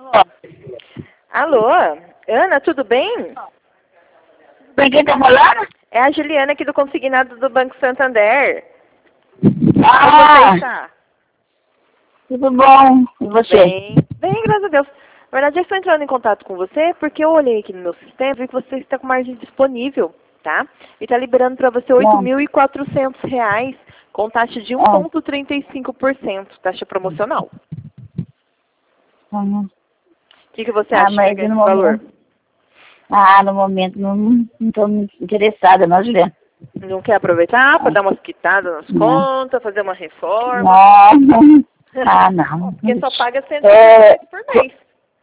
Alô? Ana, tudo bem? Bem, quem tá falando? É a Juliana aqui do Consignado do Banco Santander. Como Ah, você está? tudo bom. E você? Bem, graças a Deus. Na verdade, eu estou entrando em contato com você porque eu olhei aqui no meu sistema e vi que você está com margem disponível, tá? E está liberando para você R$ 8.400 com taxa de 1,35%, taxa promocional. Uhum. O que você acha de mas pegar esse valor? No momento não estou muito interessada, não, Juliana. Não quer aproveitar para dar umas quitadas nas contas, fazer uma reforma? Não. Não. Porque só paga R$ 150 por mês.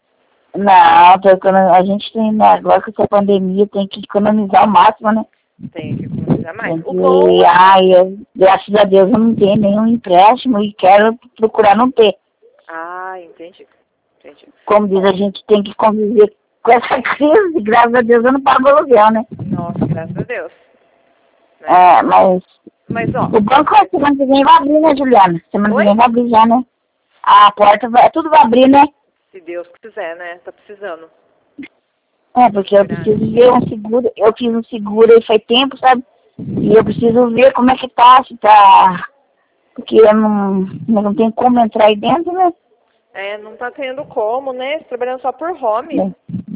Não, a gente tem, né, agora com essa pandemia, tem que economizar o máximo, né? Tem que economizar mais. Tem O que, bom graças a Deus eu não tenho nenhum empréstimo e quero procurar não ter. Entendi. Como diz, a gente tem que conviver com essa crise, graças a Deus eu não pago aluguel, né? Nossa, graças a Deus. Né? Mas ó. o banco semana que vem vai abrir, né, Juliana? Semana que Oi? vem vai abrir já, né? A porta tudo vai abrir, né? Se Deus quiser, né? Tá precisando. Porque eu preciso ver um seguro, eu fiz um seguro aí faz tempo, sabe? E eu preciso ver como é que tá, se tá... Porque eu não tenho como entrar aí dentro, né? Não tá tendo como, né? Você trabalhando só por home.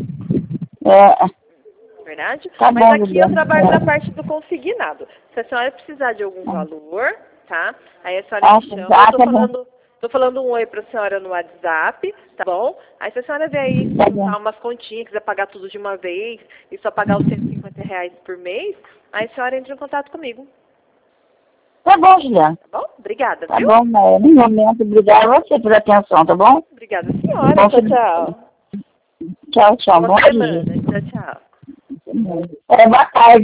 Verdade? Tá Mas bom, aqui Juliana. eu trabalho na parte do consignado. Se a senhora precisar de algum valor, tá? Aí a senhora me chama. Tô falando um oi pra senhora no WhatsApp, tá bom? Aí se a senhora vier aí juntar umas continhas, quiser pagar tudo de uma vez e só pagar os R$ 150 por mês, aí a senhora entra em contato comigo. Tá bom, Juliana. Tá bom? Obrigada, Tá viu? bom, mas no momento, obrigada a você pela atenção, tá bom? Obrigada, senhora. Tchau. Tchau. Boa semana. Tchau. Boa tarde.